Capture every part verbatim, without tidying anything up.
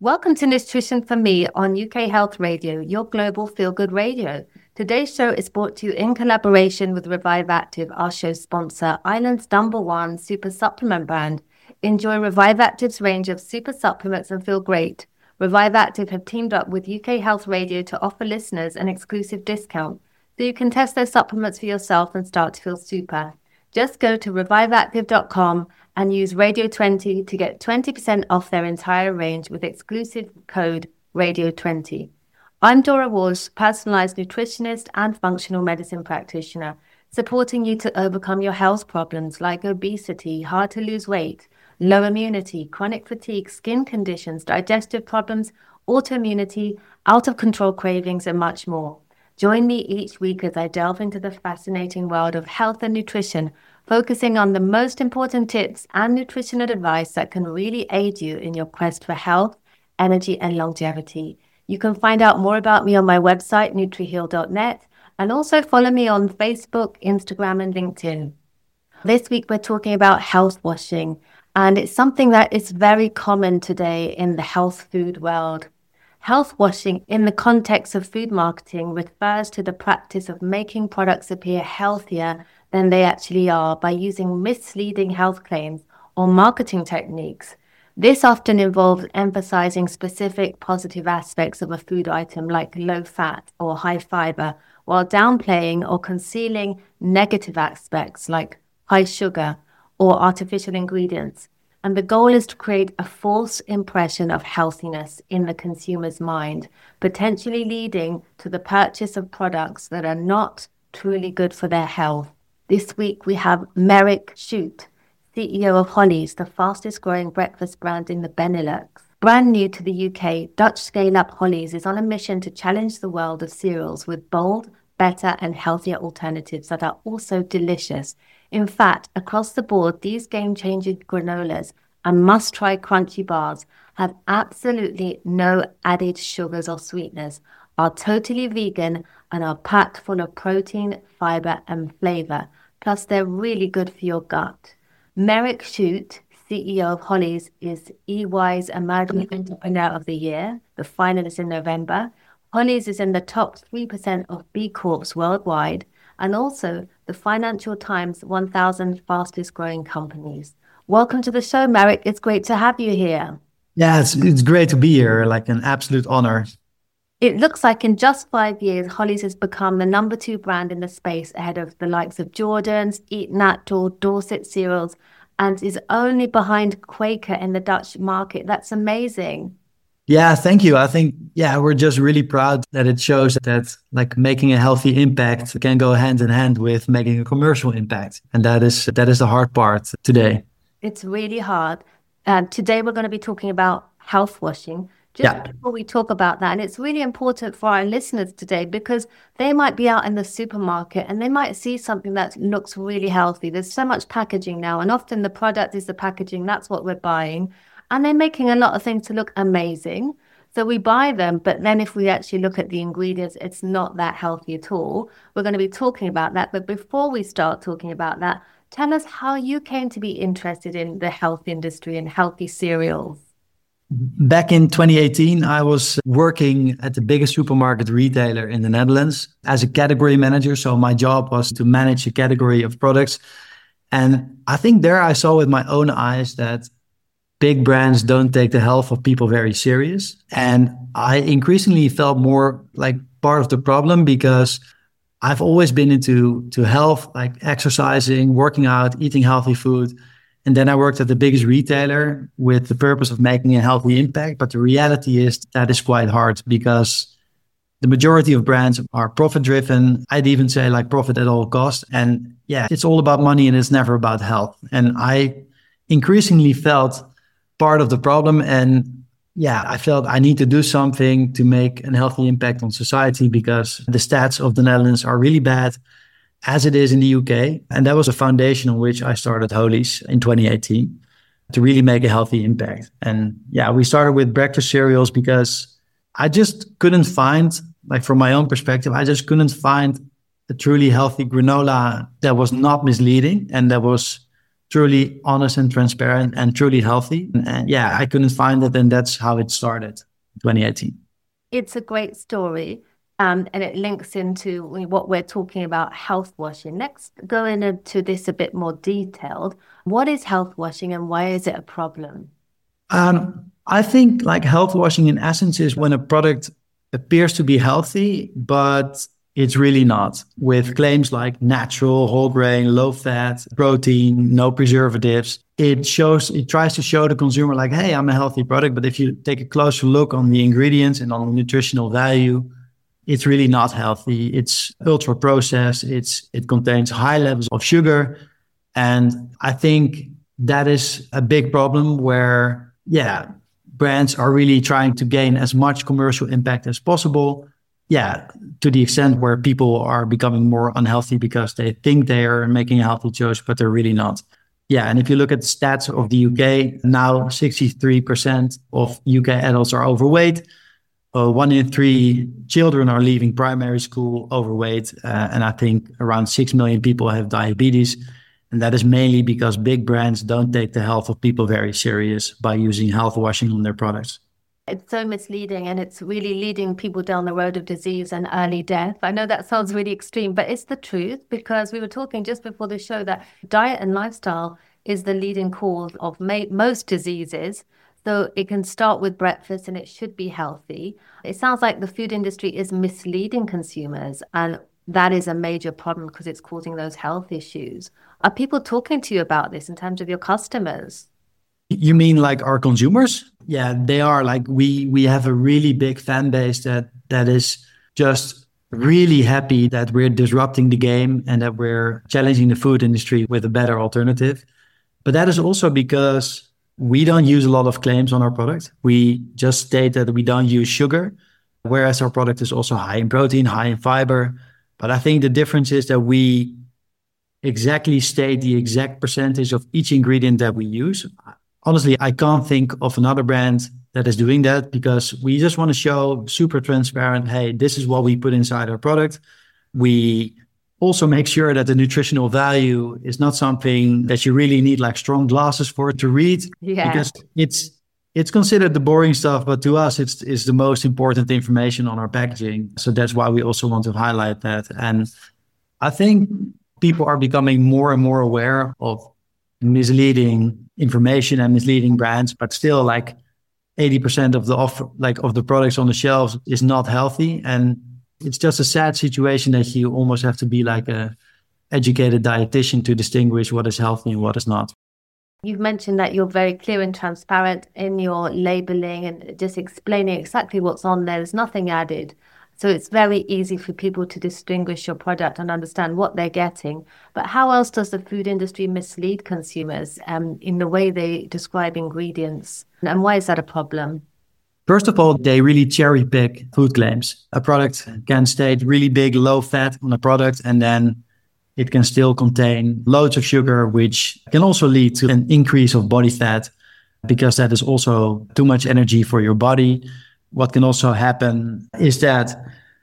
Welcome to Nutrition for Me on U K Health Radio, your global feel-good radio. Today's show is brought to you in collaboration with Revive Active, our show sponsor, Ireland's number one super supplement brand. Enjoy Revive Active's range of super supplements and feel great. Revive Active have teamed up with U K Health Radio to offer listeners an exclusive discount, so you can test those supplements for yourself and start to feel super. Just go to revive active dot com and use Radio twenty to get twenty percent off their entire range with exclusive code Radio twenty. I'm Dora Walsh, personalized nutritionist and functional medicine practitioner, supporting you to overcome your health problems like obesity, hard to lose weight, low immunity, chronic fatigue, skin conditions, digestive problems, autoimmunity, out of control cravings, and much more. Join me each week as I delve into the fascinating world of health and nutrition, focusing on the most important tips and nutritional advice that can really aid you in your quest for health, energy, and longevity. You can find out more about me on my website, nutri heal dot net, and also follow me on Facebook, Instagram, and LinkedIn. This week, we're talking about health washing, and it's something that is very common today in the health food world. Health washing in the context of food marketing refers to the practice of making products appear healthier than they actually are by using misleading health claims or marketing techniques. This often involves emphasizing specific positive aspects of a food item like low fat or high fiber, while downplaying or concealing negative aspects like high sugar or artificial ingredients. And the goal is to create a false impression of healthiness in the consumer's mind, potentially leading to the purchase of products that are not truly good for their health. This week we have Merrick Shute, C E O of Hollies, the fastest growing breakfast brand in the Benelux. Brand new to the U K, Dutch scale-up Hollies is on a mission to challenge the world of cereals with bold, better and healthier alternatives that are also delicious. In fact, across the board, these game-changing granolas and must-try crunchy bars have absolutely no added sugars or sweeteners, are totally vegan, and are packed full of protein, fiber, and flavor. Plus, they're really good for your gut. Merrick Shute, C E O of Hollies, is E Y's Emerging Entrepreneur of the Year, the finalist in November. Hollies is in the top three percent of B Corps worldwide, and also the Financial Times one thousand fastest growing companies. Welcome to the show, Merrick. It's great to have you here. Yeah, it's it's great to be here, like an absolute honor. It looks like in just five years, Hollies has become the number two brand in the space ahead of the likes of Jordan's, Eat Natural, Dorset Cereals, and is only behind Quaker in the Dutch market. That's amazing. Yeah, thank you. I think, yeah, we're just really proud that it shows that like making a healthy impact can go hand in hand with making a commercial impact. And that is that is the hard part today. It's really hard. Uh, today, we're going to be talking about health washing. Just yeah. before we talk about that, and it's really important for our listeners today because they might be out in the supermarket and they might see something that looks really healthy. There's so much packaging now, and often the product is the packaging. That's what we're buying. And they're making a lot of things to look amazing. So we buy them, but then if we actually look at the ingredients, it's not that healthy at all. We're going to be talking about that. But before we start talking about that, tell us how you came to be interested in the health industry and healthy cereals. Back in twenty eighteen, I was working at the biggest supermarket retailer in the Netherlands as a category manager. So my job was to manage a category of products. And I think there I saw with my own eyes that big brands don't take the health of people very serious. And I increasingly felt more like part of the problem because I've always been into to health, like exercising, working out, eating healthy food. And then I worked at the biggest retailer with the purpose of making a healthy impact. But the reality is that is quite hard because the majority of brands are profit driven. I'd even say like profit at all costs. And yeah, it's all about money and it's never about health. And I increasingly felt part of the problem. And yeah, I felt I need to do something to make a healthy impact on society because the stats of the Netherlands are really bad, as it is in the U K. And that was a foundation on which I started Hollies in twenty eighteen to really make a healthy impact. And yeah, we started with breakfast cereals because I just couldn't find, like from my own perspective, I just couldn't find a truly healthy granola that was not misleading and that was truly honest and transparent and truly healthy. And, and yeah, I couldn't find it. And that's how it started in twenty eighteen. It's a great story. Um, and it links into what we're talking about, health washing. Let's go into this a bit more detailed. What is health washing and why is it a problem? Um, I think like health washing in essence is when a product appears to be healthy, but it's really not, with claims like natural, whole grain, low fat, protein, no preservatives. It shows, it tries to show the consumer like, hey, I'm a healthy product. But if you take a closer look on the ingredients and on the nutritional value, it's really not healthy. It's ultra processed. It's, it contains high levels of sugar. And I think that is a big problem where, yeah, brands are really trying to gain as much commercial impact as possible. Yeah, to the extent where people are becoming more unhealthy because they think they are making a healthy choice, but they're really not. Yeah, and if you look at the stats of the U K, now sixty-three percent of U K adults are overweight. Uh, one in three children are leaving primary school overweight. Uh, and I think around six million people have diabetes. And that is mainly because big brands don't take the health of people very serious by using health washing on their products. It's so misleading, and it's really leading people down the road of disease and early death. I know that sounds really extreme, but it's the truth, because we were talking just before the show that diet and lifestyle is the leading cause of ma- most diseases. So it can start with breakfast and it should be healthy. It sounds like the food industry is misleading consumers, and that is a major problem because it's causing those health issues. Are people talking to you about this in terms of your customers? You mean like our consumers? Yeah, they are. Like we we have a really big fan base that that is just really happy that we're disrupting the game and that we're challenging the food industry with a better alternative. But that is also because we don't use a lot of claims on our product. We just state that we don't use sugar, whereas our product is also high in protein, high in fiber. But I think the difference is that we exactly state the exact percentage of each ingredient that we use. Honestly, I can't think of another brand that is doing that, because we just want to show super transparent, hey, this is what we put inside our product. We also make sure that the nutritional value is not something that you really need like strong glasses for to read, yeah. because it's it's considered the boring stuff, but to us, it's, it's the most important information on our packaging. So that's why we also want to highlight that. And I think people are becoming more and more aware of misleading information and misleading brands, but still like eighty percent of the offer, like of the products on the shelves is not healthy. And it's just a sad situation that you almost have to be like a educated dietitian to distinguish what is healthy and what is not. You've mentioned that you're very clear and transparent in your labeling and just explaining exactly what's on there. There's nothing added. So it's very easy for people to distinguish your product and understand what they're getting. But how else does the food industry mislead consumers um, in the way they describe ingredients? And why is that a problem? First of all, they really cherry pick food claims. A product can state really big, low fat on a product, and then it can still contain loads of sugar, which can also lead to an increase of body fat, because that is also too much energy for your body. What can also happen is that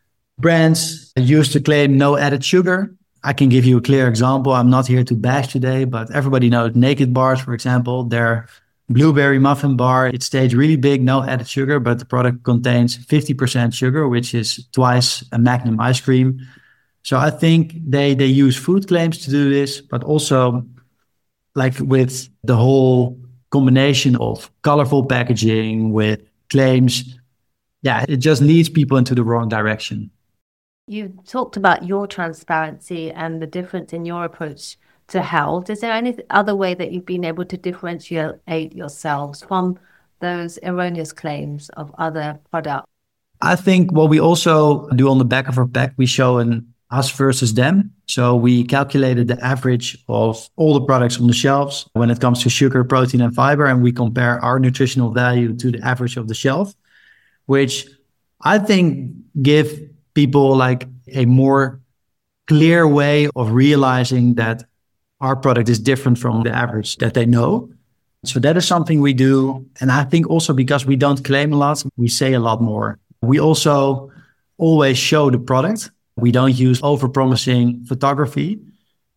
brands used to claim no added sugar. I can give you a clear example. I'm not here to bash today, but everybody knows Naked bars, for example. Their blueberry muffin bar, it states really big, no added sugar, but the product contains fifty percent sugar, which is twice a Magnum ice cream. So I think they, they use food claims to do this, but also like with the whole combination of colorful packaging with claims, yeah, it just leads people into the wrong direction. You talked about your transparency and the difference in your approach to health. Is there any other way that you've been able to differentiate yourselves from those erroneous claims of other products? I think what we also do on the back of our pack, we show an us versus them. So we calculated the average of all the products on the shelves when it comes to sugar, protein, and fiber, and we compare our nutritional value to the average of the shelf, which I think give people like a more clear way of realizing that our product is different from the average that they know. So that is something we do. And I think also because we don't claim a lot, we say a lot more. We also always show the product. We don't use over-promising photography.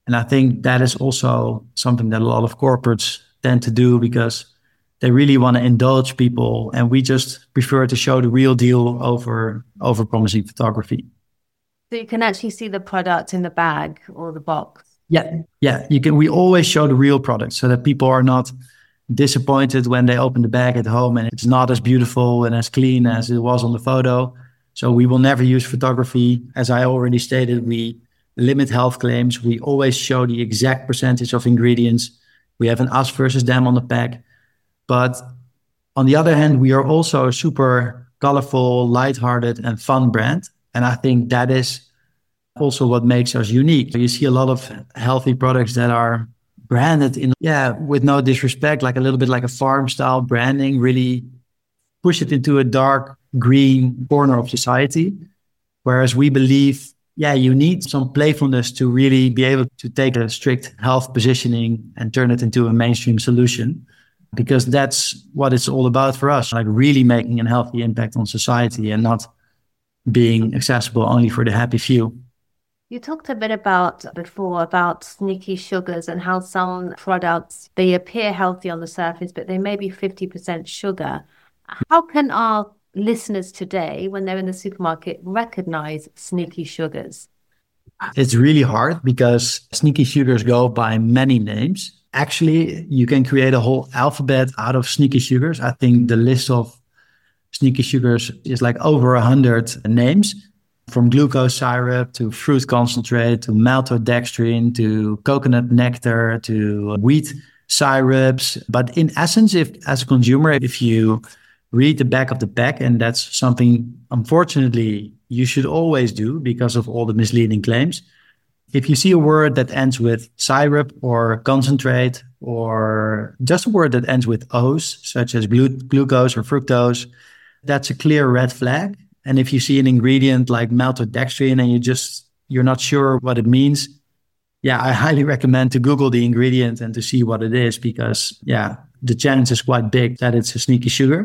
And I think that is also something that a lot of corporates tend to do because they really want to indulge people. And we just prefer to show the real deal over over promising photography. So you can actually see the product in the bag or the box. Yeah, yeah. You can. We always show the real product so that people are not disappointed when they open the bag at home and it's not as beautiful and as clean as it was on the photo. So we will never use photography. As I already stated, we limit health claims. We always show the exact percentage of ingredients. We have an us versus them on the pack. But on the other hand, we are also a super colorful, lighthearted, and fun brand. And I think that is also what makes us unique. You see a lot of healthy products that are branded in, yeah, with no disrespect, like a little bit like a farm style branding, really push it into a dark green corner of society. Whereas we believe, yeah, you need some playfulness to really be able to take a strict health positioning and turn it into a mainstream solution, because that's what it's all about for us, like really making a healthy impact on society and not being accessible only for the happy few. You talked a bit about before about sneaky sugars and how some products, they appear healthy on the surface, but they may be fifty percent sugar. How can our listeners today, when they're in the supermarket, recognize sneaky sugars? It's really hard because sneaky sugars go by many names. Actually, you can create a whole alphabet out of sneaky sugars. I think the list of sneaky sugars is like over a hundred names, from glucose syrup to fruit concentrate to maltodextrin to coconut nectar to wheat syrups. But in essence, if as a consumer, if you read the back of the pack, and that's something, unfortunately, you should always do because of all the misleading claims. If you see a word that ends with syrup or concentrate, or just a word that ends with O's, such as glu- glucose or fructose, that's a clear red flag. And if you see an ingredient like maltodextrin and you just, you're not sure what it means, yeah, I highly recommend to Google the ingredient and to see what it is, because yeah, the chance is quite big that it's a sneaky sugar.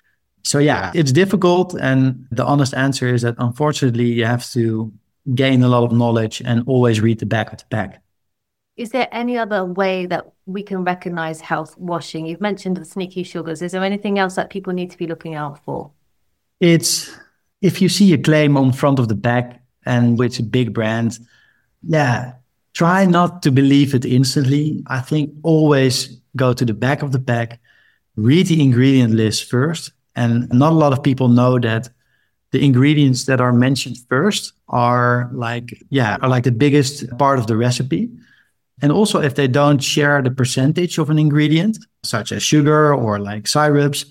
So yeah, it's difficult. And the honest answer is that unfortunately you have to gain a lot of knowledge and always read the back of the pack. Is there any other way that we can recognize health washing? You've mentioned the sneaky sugars. Is there anything else that people need to be looking out for? It's if you see a claim on front of the pack and with a big brand, yeah, try not to believe it instantly. I think always go to the back of the pack, read the ingredient list first. And not a lot of people know that the ingredients that are mentioned first are like, yeah, are like the biggest part of the recipe. And also if they don't share the percentage of an ingredient, such as sugar or like syrups,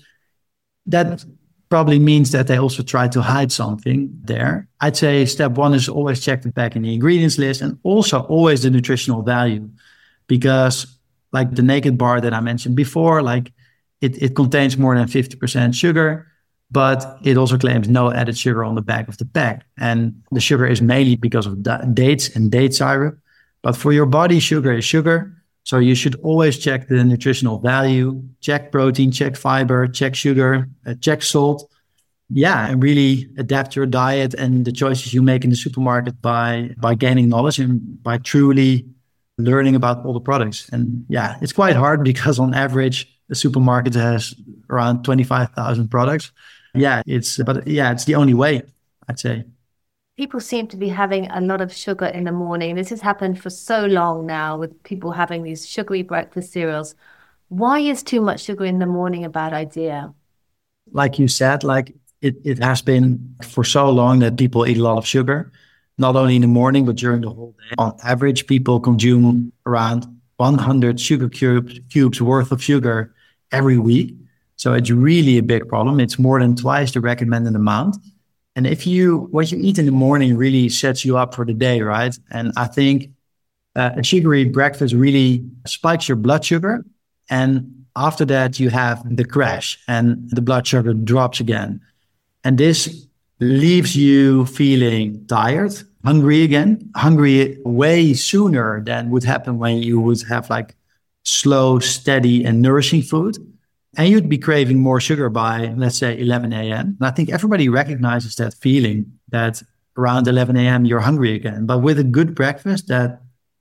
that probably means that they also try to hide something there. I'd say step one is always check the pack in the ingredients list, and also always the nutritional value, because like the naked bar that I mentioned before, like it, it contains more than fifty percent sugar, but it also claims no added sugar on the back of the pack. And the sugar is mainly because of da- dates and date syrup. But for your body, sugar is sugar. So you should always check the nutritional value, check protein, check fiber, check sugar, uh, check salt. Yeah, and really adapt your diet and the choices you make in the supermarket by by gaining knowledge and by truly learning about all the products. And yeah, it's quite hard because on average, the supermarket has around twenty-five thousand products. Yeah, it's but yeah, it's the only way, I'd say. People seem to be having a lot of sugar in the morning. This has happened for so long now with people having these sugary breakfast cereals. Why is too much sugar in the morning a bad idea? Like you said, like it, it has been for so long that people eat a lot of sugar, not only in the morning, but during the whole day. On average, people consume around one hundred sugar cubes, cubes worth of sugar every week. So it's really a big problem. It's more than twice the recommended amount. And if you, what you eat in the morning really sets you up for the day, right? And I think uh, a sugary breakfast really spikes your blood sugar. And after that, you have the crash and the blood sugar drops again. And this leaves you feeling tired, hungry again, hungry way sooner than would happen when you would have like slow, steady and nourishing food. And you'd be craving more sugar by, let's say, eleven a.m. And I think everybody recognizes that feeling that around eleven a.m. you're hungry again. But with a good breakfast that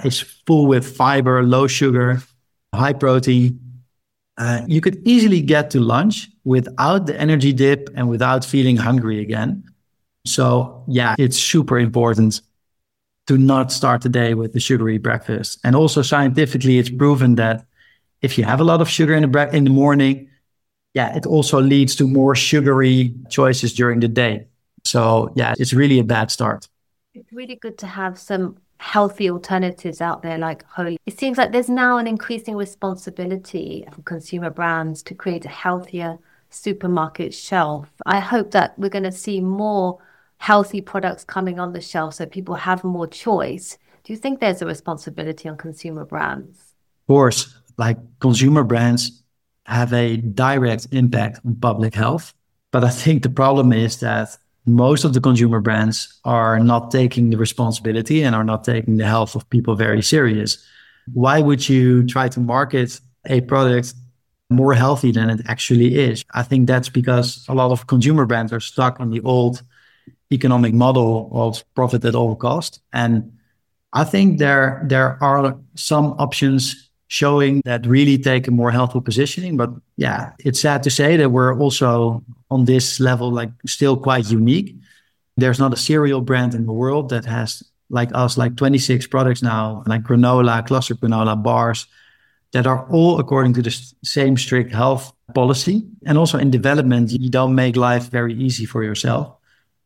It's full with fiber, low sugar, high protein. Uh, you could easily get to lunch without the energy dip and without feeling hungry again. So yeah, it's super important to not start the day with the sugary breakfast. And also scientifically, it's proven that if you have a lot of sugar in the bre- in the morning, yeah, it also leads to more sugary choices during the day. So yeah, it's really a bad start. It's really good to have some healthy alternatives out there like Holy. It seems like there's now an increasing responsibility for consumer brands to create a healthier supermarket shelf. I hope that we're going to see more healthy products coming on the shelf so people have more choice. Do you think there's a responsibility on consumer brands? Of course, like consumer brands have a direct impact on public health. But I think the problem is that most of the consumer brands are not taking the responsibility and are not taking the health of people very serious. Why would you try to market a product more healthy than it actually is? I think that's because a lot of consumer brands are stuck in the old economic model of profit at all cost. And I think there, there are some options showing that really take a more healthful positioning. But yeah, it's sad to say that we're also on this level, like still quite unique. There's not a cereal brand in the world that has like us, like twenty-six products now, like granola, cluster granola bars that are all according to the same strict health policy. And also in development, you don't make life very easy for yourself.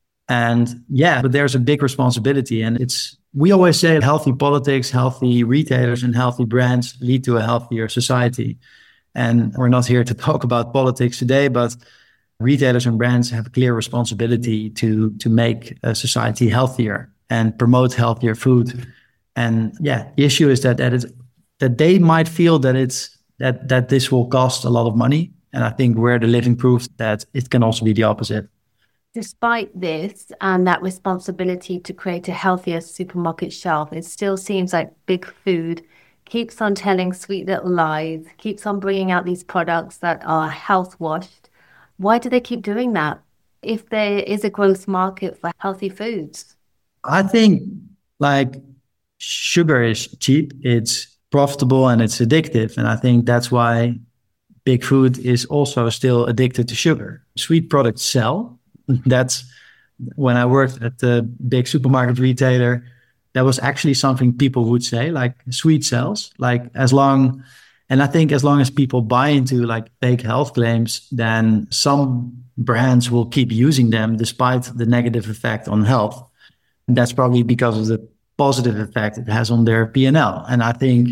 And yeah, but there's a big responsibility. And it's, we always say healthy politics, healthy retailers and healthy brands lead to a healthier society. And we're not here to talk about politics today, but retailers and brands have a clear responsibility to, to make a society healthier and promote healthier food. And yeah, the issue is that, that, it's, that they might feel that it's, that, that this will cost a lot of money. And I think we're the living proof that it can also be the opposite. Despite this and that responsibility to create a healthier supermarket shelf, it still seems like Big Food keeps on telling sweet little lies, keeps on bringing out these products that are health washed. Why do they keep doing that if there is a growth market for healthy foods? I think like sugar is cheap, it's profitable and it's addictive. And I think that's why Big Food is also still addicted to sugar. Sweet products sell. That's when I worked at the big supermarket retailer, that was actually something people would say, like sweet sells, like as long, and I think as long as people buy into like fake health claims, then some brands will keep using them despite the negative effect on health. And that's probably because of the positive effect it has on their P and L. And I think,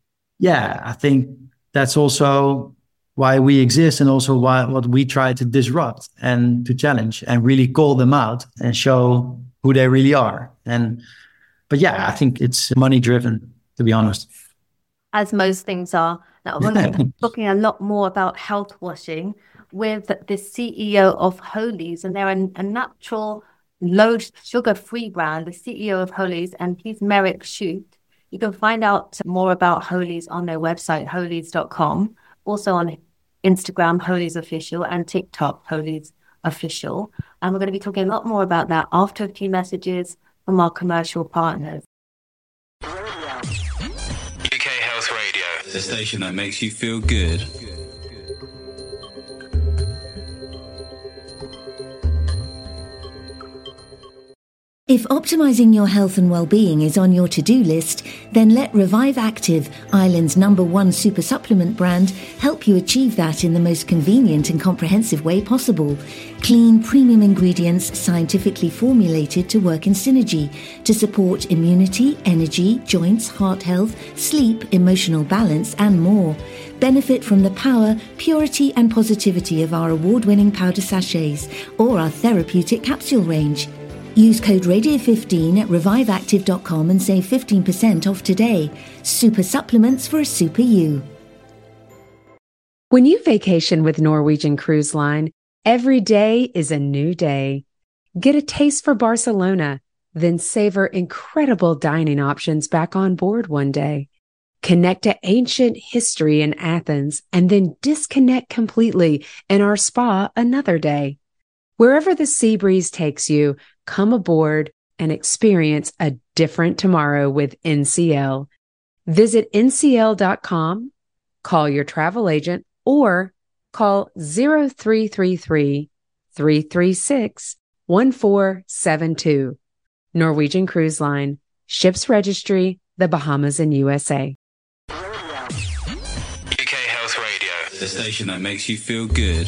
yeah, I think that's also why we exist and also why what we try to disrupt and to challenge and really call them out and show who they really are. And but yeah, I think it's money driven, to be honest. As most things are. Now, we're going to be talking a lot more about health washing with the C E O of Holy's, and they're a, a natural, low sugar-free brand, the C E O of Holy's, and he's Merrick Shute. You can find out more about Holy's on their website, holys dot com. Also on Instagram, Holy's Official, and TikTok, Holy's Official. And we're going to be talking a lot more about that after a few messages from our commercial partners. U K Health Radio, the station that makes you feel good. If optimizing your health and well-being is on your to-do list, then let Revive Active, Ireland's number one super supplement brand, help you achieve that in the most convenient and comprehensive way possible. Clean, premium ingredients scientifically formulated to work in synergy to support immunity, energy, joints, heart health, sleep, emotional balance, and more. Benefit from the power, purity, and positivity of our award-winning powder sachets or our therapeutic capsule range. Use code radio fifteen at revive active dot com and save fifteen percent off today. Super supplements for a super you. When you vacation with Norwegian Cruise Line, every day is a new day. Get a taste for Barcelona, then savor incredible dining options back on board one day. Connect to ancient history in Athens and then disconnect completely in our spa another day. Wherever the sea breeze takes you, come aboard and experience a different tomorrow with N C L. Visit N C L dot com, call your travel agent, or call zero three three three, three three six, one four seven two. Norwegian Cruise Line, ships registry, the Bahamas and U S A. U K Health Radio, the station that makes you feel good.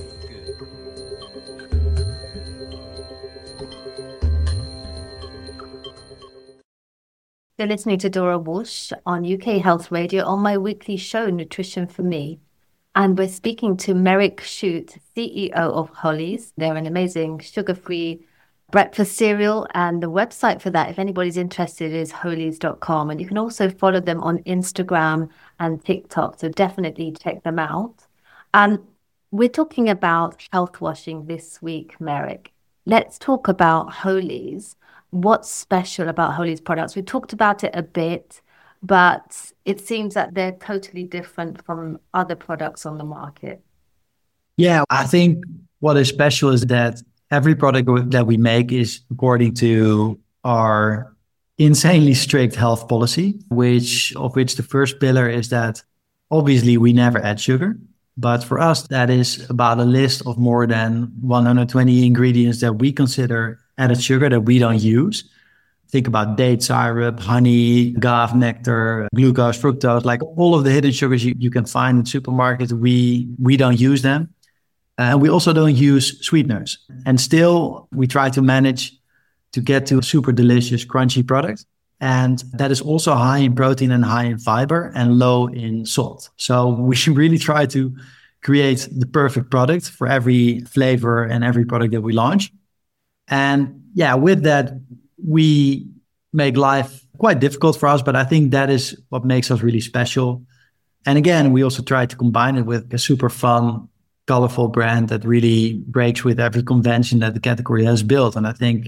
You're listening to Dora Walsh on U K Health Radio on my weekly show, Nutrition for Me. And we're speaking to Merrick Shute, C E O of Hollies. They're an amazing sugar-free breakfast cereal. And the website for that, if anybody's interested, is hollies dot com. And you can also follow them on Instagram and TikTok. So definitely check them out. And we're talking about health washing this week, Merrick. Let's talk about Hollies. What's special about Hollies products? We talked about it a bit, but it seems that they're totally different from other products on the market. Yeah, I think what is special is that every product that we make is according to our insanely strict health policy, which of which the first pillar is that obviously we never add sugar. But for us, that is about a list of more than one hundred twenty ingredients that we consider added sugar that we don't use. Think about date syrup, honey, agave nectar, glucose, fructose, like all of the hidden sugars you, you can find in supermarkets. We we don't use them. And we also don't use sweeteners. And still, we try to manage to get to a super delicious, crunchy product. And that is also high in protein and high in fiber and low in salt. So we should really try to create the perfect product for every flavor and every product that we launch. And yeah, with that, we make life quite difficult for us, but I think that is what makes us really special. And again, we also try to combine it with a super fun, colorful brand that really breaks with every convention that the category has built. And I think,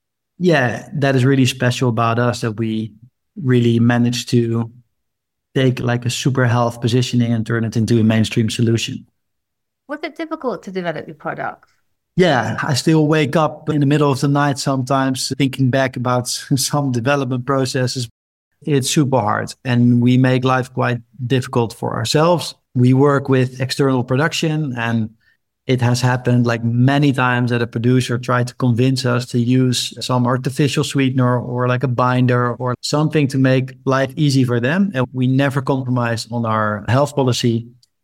yeah, that is really special about us, that we really managed to take like a super health positioning and turn it into a mainstream solution. Was it difficult to develop your products? Yeah, I still wake up in the middle of the night sometimes thinking back about some development processes. It's super hard and we make life quite difficult for ourselves. We work with external production and it has happened like many times that a producer tried to convince us to use some artificial sweetener or like a binder or something to make life easy for them. And we never compromised on our health policy.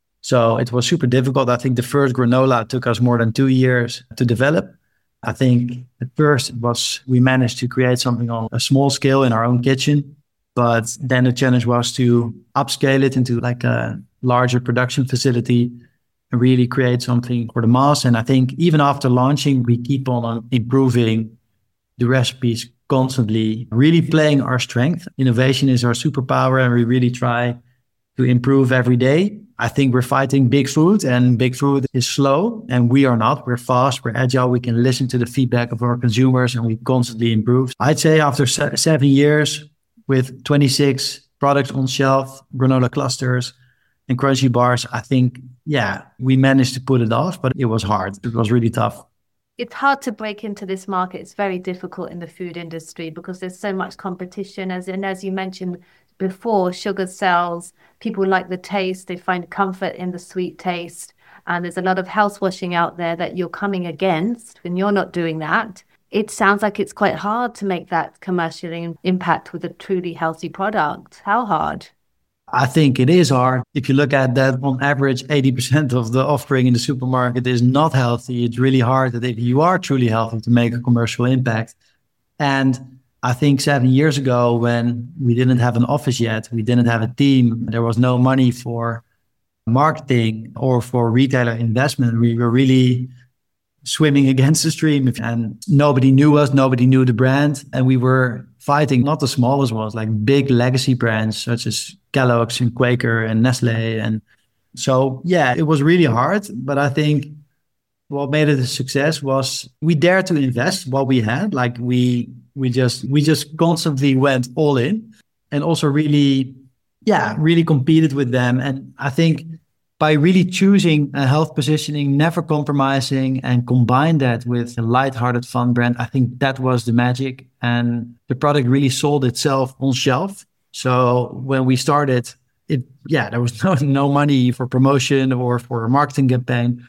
So it was super difficult. I think the first granola took us more than two years to develop. I think at first it was, we managed to create something on a small scale in our own kitchen, but then the challenge was to upscale it into like a larger production facility and really create something for the mass. And I think even after launching, we keep on improving the recipes constantly, really playing our strength. Innovation is our superpower and we really try to improve every day. I think we're fighting big food and big food is slow and we are not. We're fast, we're agile. We can listen to the feedback of our consumers and we constantly improve. I'd say after se- seven years with twenty-six products on shelf, granola clusters and crunchy bars, I think, yeah, we managed to put it off, but it was hard. It was really tough. It's hard to break into this market. It's very difficult in the food industry because there's so much competition. As and as you mentioned before, sugar sells. People like the taste. They find comfort in the sweet taste. And there's a lot of health washing out there that you're coming against when you're not doing that. It sounds like it's quite hard to make that commercial impact with a truly healthy product. How hard? I think it is hard. If you look at that, on average, eighty percent of the offering in the supermarket is not healthy. It's really hard that if you are truly healthy to make a commercial impact. And I think seven years ago, when we didn't have an office yet, we didn't have a team, there was no money for marketing or for retailer investment. We were really swimming against the stream and nobody knew us, nobody knew the brand. And we were fighting not the smallest ones, like big legacy brands such as Kellogg's and Quaker and Nestle. And so, yeah, it was really hard. But I think what made it a success was we dared to invest what we had. Like we we just we just constantly went all in and also really, yeah, really competed with them. And I think by really choosing a health positioning, never compromising, and combine that with a lighthearted, fun brand, I think that was the magic. And the product really sold itself on shelf. So when we started, it yeah, there was no, no money for promotion or for a marketing campaign.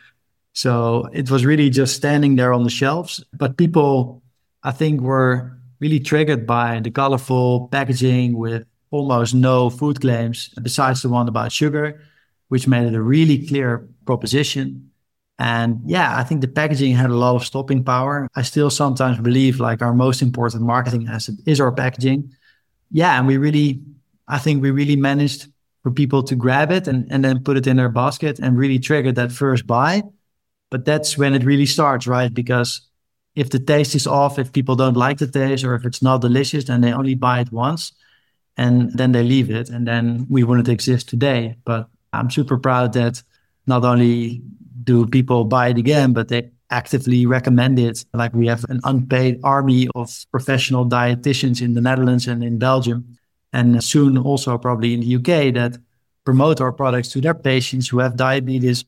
So it was really just standing there on the shelves. But people, I think, were really triggered by the colorful packaging with almost no food claims, besides the one about sugar, which made it a really clear proposition. And yeah, I think the packaging had a lot of stopping power. I still sometimes believe like our most important marketing asset is our packaging. Yeah, and we really, I think we really managed for people to grab it and, and then put it in their basket and really trigger that first buy. But that's when it really starts, right? Because if the taste is off, if people don't like the taste, or if it's not delicious, then they only buy it once and then they leave it. And then we wouldn't exist today. But I'm super proud that not only do people buy it again, but they actively recommend it. Like we have an unpaid army of professional dietitians in the Netherlands and in Belgium, and soon also probably in the U K, that promote our products to their patients who have diabetes,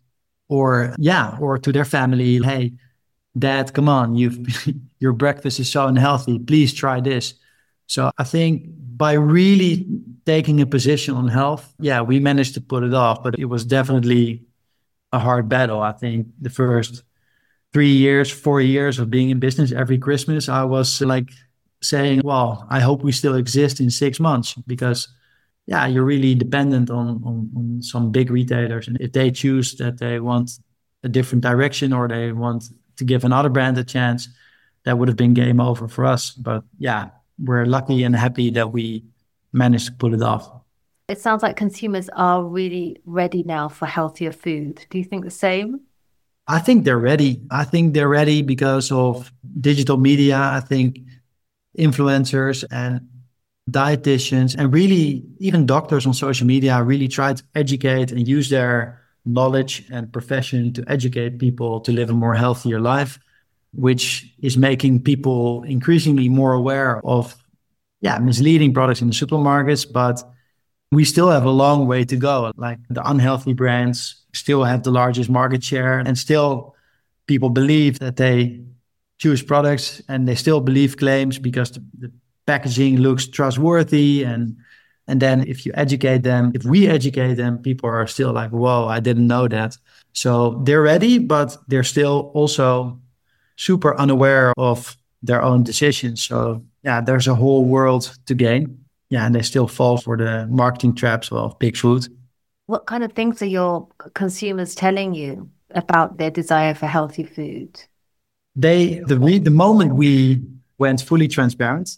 or yeah, or to their family. Hey, Dad, come on, you've your breakfast is so unhealthy. Please try this. So I think by really taking a position on health, yeah, we managed to put it off, but it was definitely a hard battle. I think the first three years, four years of being in business, every Christmas, I was like saying, well, I hope we still exist in six months because yeah, you're really dependent on, on, on some big retailers. And if they choose that they want a different direction or they want to give another brand a chance, that would have been game over for us. But yeah, we're lucky and happy that we managed to pull it off. It sounds like consumers are really ready now for healthier food. Do you think the same? I think they're ready. I think they're ready because of digital media. I think influencers and dietitians and really even doctors on social media really try to educate and use their knowledge and profession to educate people to live a more healthier life, which is making people increasingly more aware of yeah, misleading products in the supermarkets. But we still have a long way to go. Like the unhealthy brands still have the largest market share, and still people believe that they choose products and they still believe claims because the, the packaging looks trustworthy. And and then if you educate them, if we educate them, people are still like, whoa, I didn't know that. So they're ready, but they're still also super unaware of their own decisions. So yeah, there's a whole world to gain. Yeah, and they still fall for the marketing traps of big food. What kind of things are your consumers telling you about their desire for healthy food? They the re, the moment we went fully transparent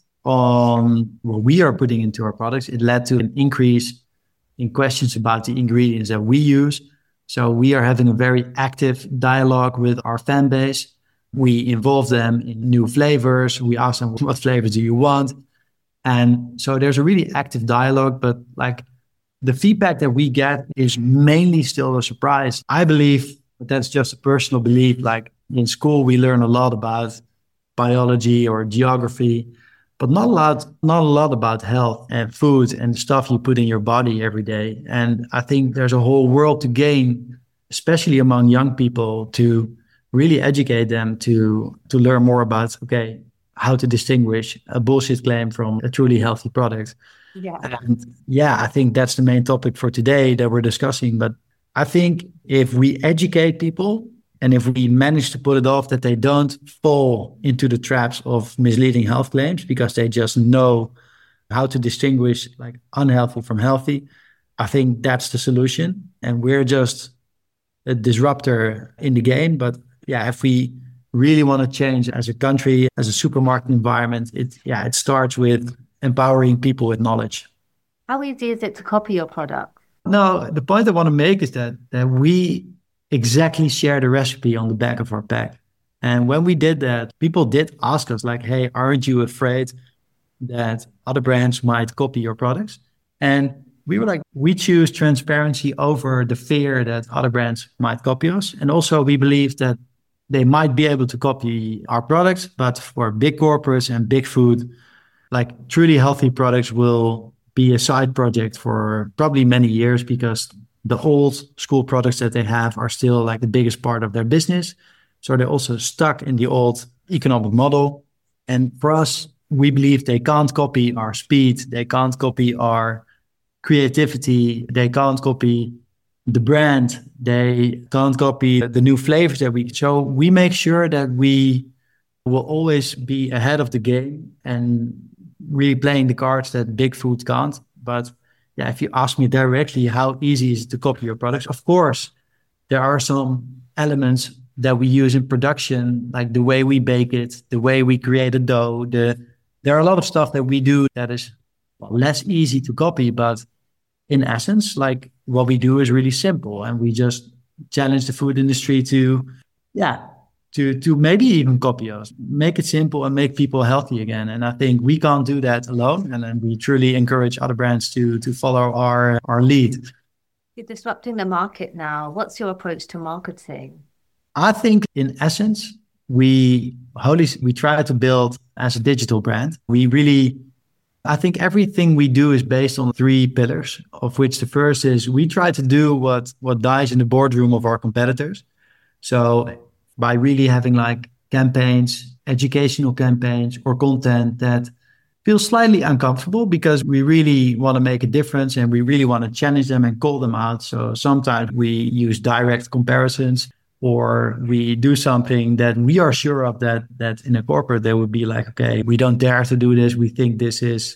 on what we are putting into our products, it led to an increase in questions about the ingredients that we use. So we are having a very active dialogue with our fan base. We involve them in new flavors. We ask them, what flavors do you want? And so there's a really active dialogue, but like the feedback that we get is mainly still a surprise. I believe, but that's just a personal belief. Like in school, we learn a lot about biology or geography, but not a lot, not a lot about health and food and stuff you put in your body every day. And I think there's a whole world to gain, especially among young people, to really educate them to to learn more about, okay, how to distinguish a bullshit claim from a truly healthy product. Yeah. And yeah, I think that's the main topic for today that we're discussing. But I think if we educate people and if we manage to put it off, that they don't fall into the traps of misleading health claims because they just know how to distinguish like unhealthy from healthy, I think that's the solution. And we're just a disruptor in the game. But yeah, if we really want to change as a country, as a supermarket environment, it yeah, it starts with empowering people with knowledge. How easy is it to copy your product? No, the point I want to make is that that we exactly share the recipe on the back of our pack. And when we did that, people did ask us like, hey, aren't you afraid that other brands might copy your products? And we were like, we choose transparency over the fear that other brands might copy us. And also we believe that they might be able to copy our products, but for big corporates and big food, like truly healthy products will be a side project for probably many years because the old school products that they have are still like the biggest part of their business. So they're also stuck in the old economic model. And for us, we believe they can't copy our speed, they can't copy our creativity, they can't copy the brand, they can't copy the new flavors that we show. We make sure that we will always be ahead of the game and really playing the cards that big food can't. But yeah, if you ask me directly, how easy is it to copy your products? Of course, there are some elements that we use in production, like the way we bake it, the way we create a dough. The, there are a lot of stuff that we do that is well, less easy to copy, but in essence, like what we do is really simple, and we just challenge the food industry to, yeah, to to maybe even copy us, make it simple and make people healthy again. And I think we can't do that alone, and then we truly encourage other brands to to follow our our lead. You're disrupting the market now. What's your approach to marketing? I think in essence, we wholly we try to build as a digital brand. We really, I think everything we do is based on three pillars, of which the first is we try to do what what dies in the boardroom of our competitors. So by really having like campaigns, educational campaigns or content that feels slightly uncomfortable, because we really want to make a difference and we really want to challenge them and call them out. So sometimes we use direct comparisons, or we do something that we are sure of that that in a corporate they would be like, okay, we don't dare to do this. We think this is,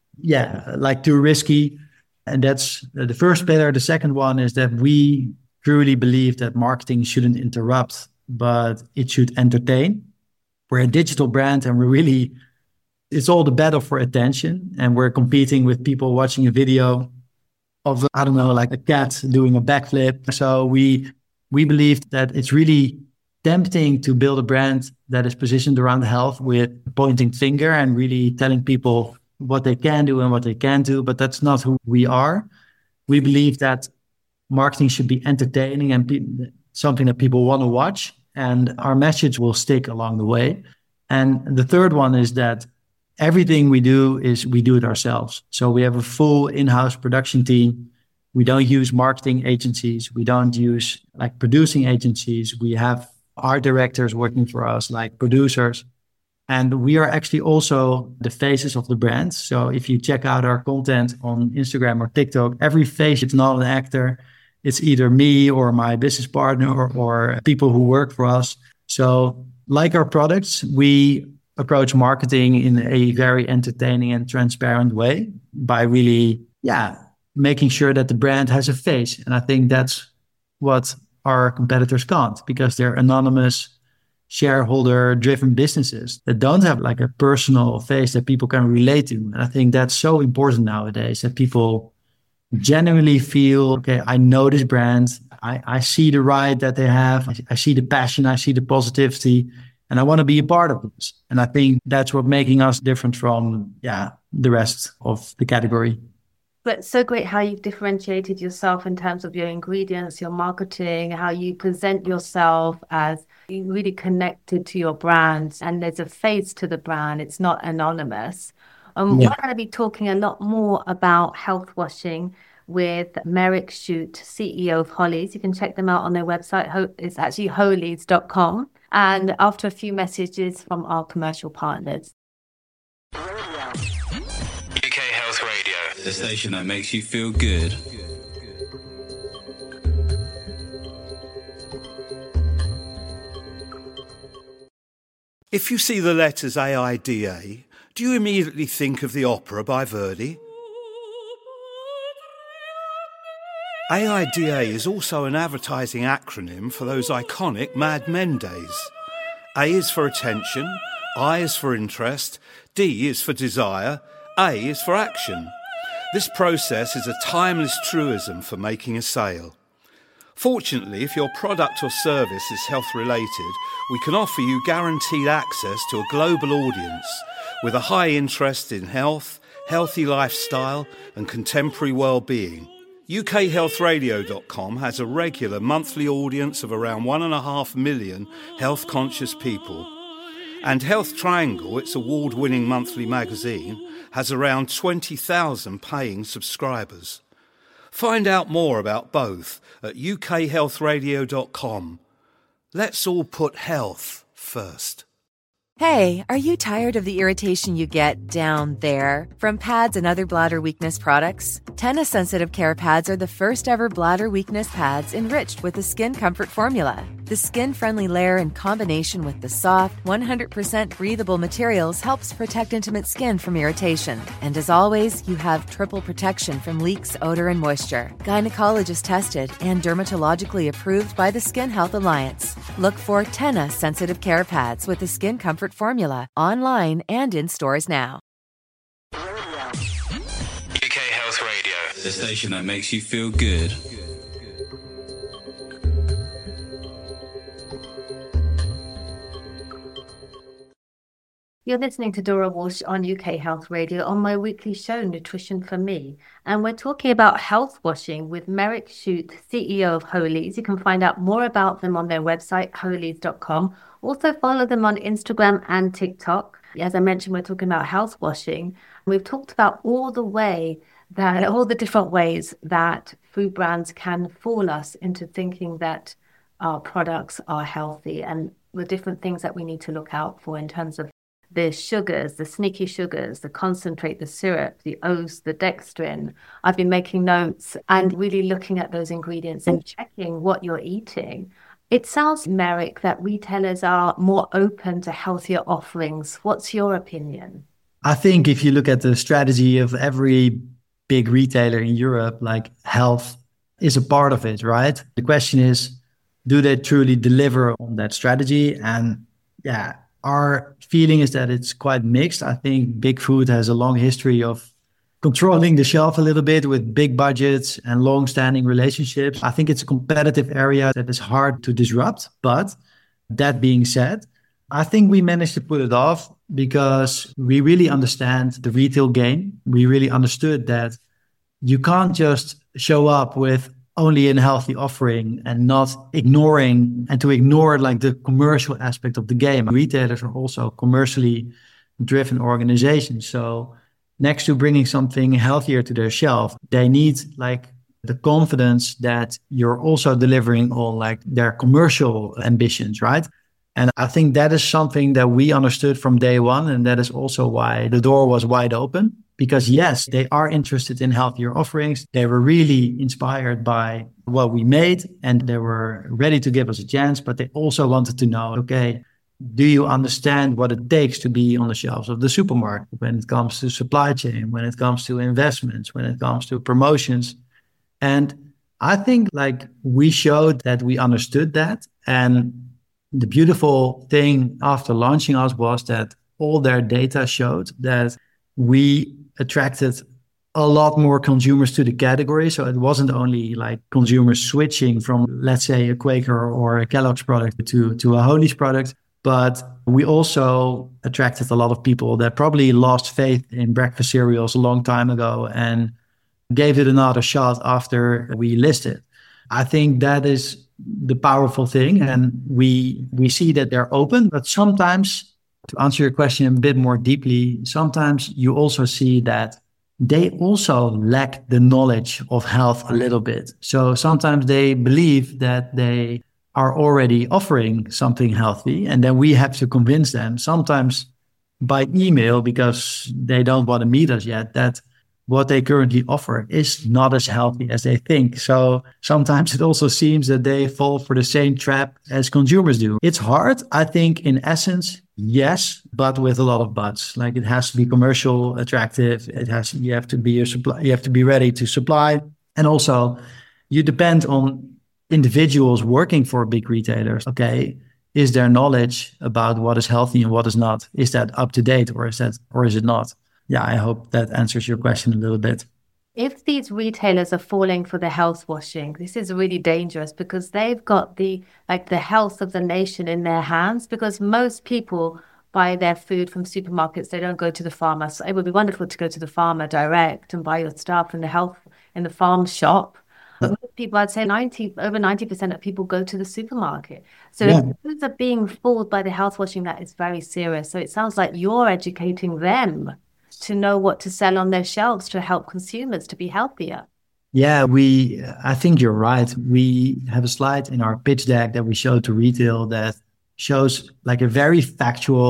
yeah, like too risky. And that's the first pillar. The second one is that we truly believe that marketing shouldn't interrupt, but it should entertain. We're a digital brand and we're really, it's all the battle for attention. And we're competing with people watching a video of, I don't know, like a cat doing a backflip. So we we believe that it's really tempting to build a brand that is positioned around health with a pointing finger and really telling people what they can do and what they can't do. But that's not who we are. We believe that marketing should be entertaining and pe- something that people want to watch, and our message will stick along the way. And the third one is that everything we do is we do it ourselves. So we have a full in-house production team. We don't use marketing agencies. We don't use like producing agencies. We have art directors working for us, like producers. And we are actually also the faces of the brand. So if you check out our content on Instagram or TikTok, every face, it's not an actor. It's either me or my business partner or, or people who work for us. So like our products, we approach marketing in a very entertaining and transparent way by really, yeah, making sure that the brand has a face. And I think that's what our competitors can't, because they're anonymous, shareholder-driven businesses that don't have like a personal face that people can relate to. And I think that's so important nowadays, that people genuinely feel, okay, I know this brand, I, I see the ride that they have, I, I see the passion, I see the positivity, and I want to be a part of this. And I think that's what making us different from, yeah, the rest of the category. But it's so great how you've differentiated yourself in terms of your ingredients, your marketing, how you present yourself as really connected to your brand, and there's a face to the brand. It's not anonymous. Um, yeah. We're going to be talking a lot more about health washing with Merrick Shute, C E O of Hollies. You can check them out on their website. It's actually holies dot com. And after a few messages from our commercial partners. U K Health Radio, the station that makes you feel good. If you see the letters A I D A, do you immediately think of the opera by Verdi? A I D A is also an advertising acronym for those iconic Mad Men days. A is for attention, I is for interest, D is for desire, A is for action. This process is a timeless truism for making a sale. Fortunately, if your product or service is health-related, we can offer you guaranteed access to a global audience with a high interest in health, healthy lifestyle and contemporary well-being. U K health radio dot com has a regular monthly audience of around one and a half million health-conscious people. And Health Triangle, its award-winning monthly magazine, has around twenty thousand paying subscribers. Find out more about both at U K health radio dot com. Let's all put health first. Hey, are you tired of the irritation you get down there from pads and other bladder weakness products? Tena Sensitive Care Pads are the first ever bladder weakness pads enriched with the Skin Comfort formula. The skin-friendly layer in combination with the soft, one hundred percent breathable materials helps protect intimate skin from irritation. And as always, you have triple protection from leaks, odor, and moisture. Gynecologist tested and dermatologically approved by the Skin Health Alliance. Look for Tena Sensitive Care Pads with the Skin Comfort formula online and in stores now. U K Health Radio, the station that makes you feel good. You're listening to Dora Walsh on U K Health Radio on my weekly show, Nutrition for Me. And we're talking about health washing with Merrick Shute, C E O of Holies. You can find out more about them on their website, holies dot com. Also follow them on Instagram and TikTok. As I mentioned, we're talking about health washing. We've talked about all the way that, all the different ways that food brands can fool us into thinking that our products are healthy, and the different things that we need to look out for in terms of the sugars, the sneaky sugars, the concentrate, the syrup, the oats, the dextrin. I've been making notes and really looking at those ingredients and checking what you're eating. It sounds, Merrick, that retailers are more open to healthier offerings. What's your opinion? I think if you look at the strategy of every big retailer in Europe, like health is a part of it, right? The question is, do they truly deliver on that strategy? And yeah, our feeling is that it's quite mixed. I think Big Food has a long history of controlling the shelf a little bit with big budgets and long-standing relationships. I think it's a competitive area that is hard to disrupt. But that being said, I think we managed to pull it off because we really understand the retail game. We really understood that you can't just show up with only a healthy offering and not ignoring and to ignore like the commercial aspect of the game. Retailers are also commercially driven organizations. So next to bringing something healthier to their shelf, they need like the confidence that you're also delivering on like their commercial ambitions, right? And I think that is something that we understood from day one. And that is also why the door was wide open. Because yes, they are interested in healthier offerings. They were really inspired by what we made and they were ready to give us a chance. But they also wanted to know, okay, do you understand what it takes to be on the shelves of the supermarket when it comes to supply chain, when it comes to investments, when it comes to promotions? And I think like we showed that we understood that. And the beautiful thing after launching us was that all their data showed that we attracted a lot more consumers to the category. So it wasn't only like consumers switching from, let's say, a Quaker or a Kellogg's product to, to a Holies product, but we also attracted a lot of people that probably lost faith in breakfast cereals a long time ago and gave it another shot after we listed. I think that is the powerful thing. And we we see that they're open, but sometimes, to answer your question a bit more deeply, sometimes you also see that they also lack the knowledge of health a little bit. So sometimes they believe that they are already offering something healthy, and then we have to convince them, sometimes by email, because they don't want to meet us yet, that what they currently offer is not as healthy as they think. So sometimes it also seems that they fall for the same trap as consumers do. It's hard. I think in essence, yes, but with a lot of buts. Like it has to be commercial attractive. It has, you have to be a supply, you have to be ready to supply. And also you depend on individuals working for big retailers. Okay, is there knowledge about what is healthy and what is not? Is that up to date or is that, or is it not? Yeah, I hope that answers your question a little bit. If these retailers are falling for the health washing, this is really dangerous because they've got the like the health of the nation in their hands, because most people buy their food from supermarkets. They don't go to the farmer. So it would be wonderful to go to the farmer direct and buy your stuff in the health in the farm shop. But most people, I'd say ninety over ninety percent of people go to the supermarket. So yeah. If foods are being fooled by the health washing, that is very serious. So it sounds like you're educating them to know what to sell on their shelves to help consumers to be healthier. Yeah, we, I think you're right. We have a slide in our pitch deck that we show to retail that shows like a very factual,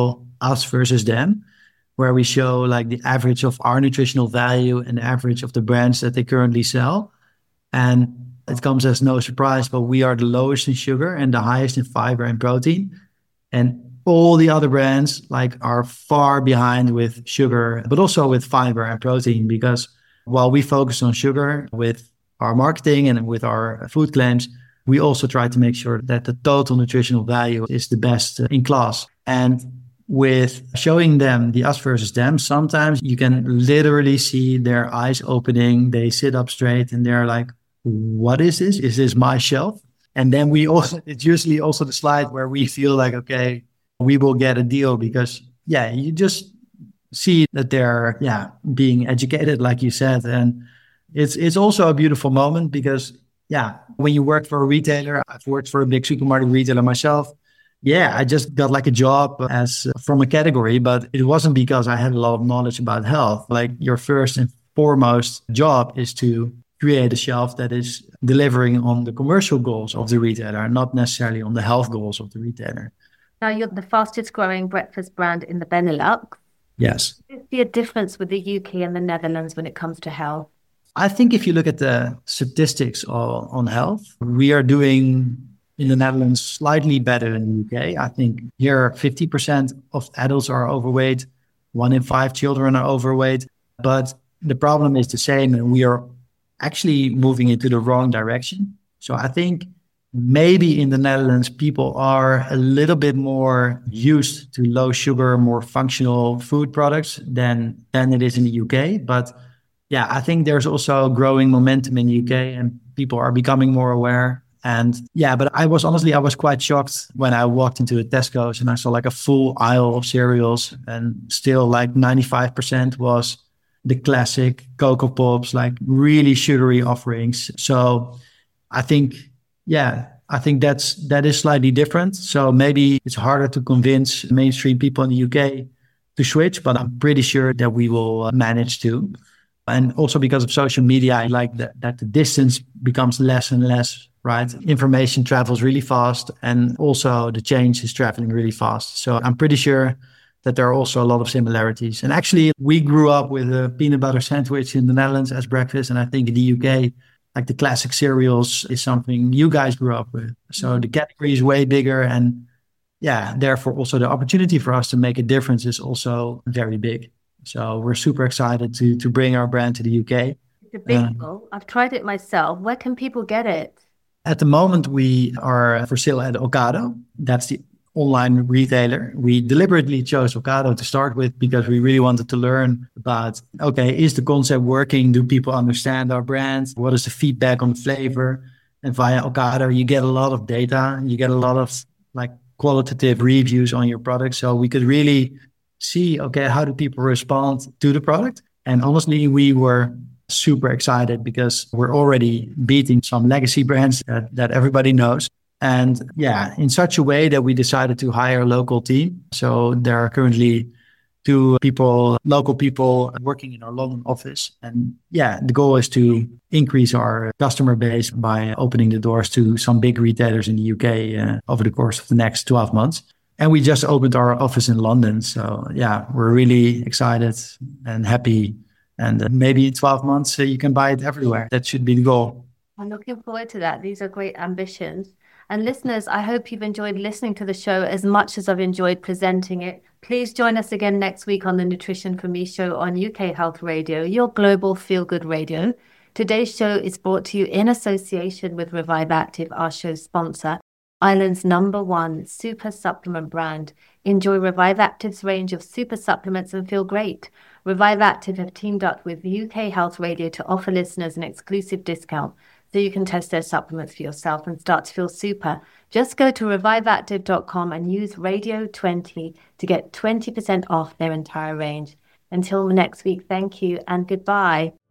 us versus them, where we show like the average of our nutritional value and the average of the brands that they currently sell. And it comes as no surprise, but we are the lowest in sugar and the highest in fiber and protein. And all the other brands like are far behind with sugar, but also with fiber and protein, because while we focus on sugar with our marketing and with our food claims, we also try to make sure that the total nutritional value is the best in class. And with showing them the us versus them, sometimes you can literally see their eyes opening. They sit up straight and they're like, what is this? Is this my shelf? And then we also, it's usually also the slide where we feel like, okay, we will get a deal, because yeah, you just see that they're yeah being educated, like you said. And it's it's also a beautiful moment, because yeah, when you work for a retailer, I've worked for a big supermarket retailer myself. Yeah, I just got like a job as uh, from a category, but it wasn't because I had a lot of knowledge about health. Like your first and foremost job is to create a shelf that is delivering on the commercial goals of the retailer, not necessarily on the health goals of the retailer. Now, you're the fastest growing breakfast brand in the Benelux. Yes. Do you see a difference with the U K and the Netherlands when it comes to health? I think if you look at the statistics on, on health, we are doing in the Netherlands slightly better than the U K. I think here fifty percent of adults are overweight, one in five children are overweight. But the problem is the same, and we are actually moving into the wrong direction. So I think maybe in the Netherlands, people are a little bit more used to low sugar, more functional food products than, than it is in the U K. But yeah, I think there's also growing momentum in the U K and people are becoming more aware. And yeah, but I was honestly, I was quite shocked when I walked into a Tesco's and I saw like a full aisle of cereals, and still like ninety-five percent was the classic Cocoa Pops, like really sugary offerings. So I think, yeah, I think that's, that is slightly different. So maybe it's harder to convince mainstream people in the U K to switch, but I'm pretty sure that we will manage to. And also because of social media, I like that, that the distance becomes less and less, right? Information travels really fast, and also the change is traveling really fast. So I'm pretty sure that there are also a lot of similarities. And actually, we grew up with a peanut butter sandwich in the Netherlands as breakfast. And I think in the U K, like the classic cereals is something you guys grew up with. So the category is way bigger. And yeah, therefore also the opportunity for us to make a difference is also very big. So we're super excited to to bring our brand to the U K. It's a big um, goal. I've tried it myself. Where can people get it? At the moment, we are for sale at Ocado. That's the online retailer. We deliberately chose Ocado to start with because we really wanted to learn about, okay, is the concept working? Do people understand our brand? What is the feedback on the flavor? And via Ocado, you get a lot of data. You get a lot of like qualitative reviews on your product. So we could really see, okay, how do people respond to the product? And honestly, we were super excited because we're already beating some legacy brands that, that everybody knows. And yeah, in such a way that we decided to hire a local team. So there are currently two people, local people working in our London office. And yeah, the goal is to increase our customer base by opening the doors to some big retailers in the U K uh, over the course of the next twelve months. And we just opened our office in London. So yeah, we're really excited and happy. And uh, maybe in twelve months, uh, you can buy it everywhere. That should be the goal. I'm looking forward to that. These are great ambitions. And listeners, I hope you've enjoyed listening to the show as much as I've enjoyed presenting it. Please join us again next week on the Nutrition For Me show on U K Health Radio, your global feel-good radio. Today's show is brought to you in association with Revive Active, our show's sponsor, Ireland's number one super supplement brand. Enjoy Revive Active's range of super supplements and feel great. Revive Active have teamed up with U K Health Radio to offer listeners an exclusive discount so you can test their supplements for yourself and start to feel super. Just go to revive active dot com and use radio twenty to get twenty percent off their entire range. Until next week, thank you and goodbye.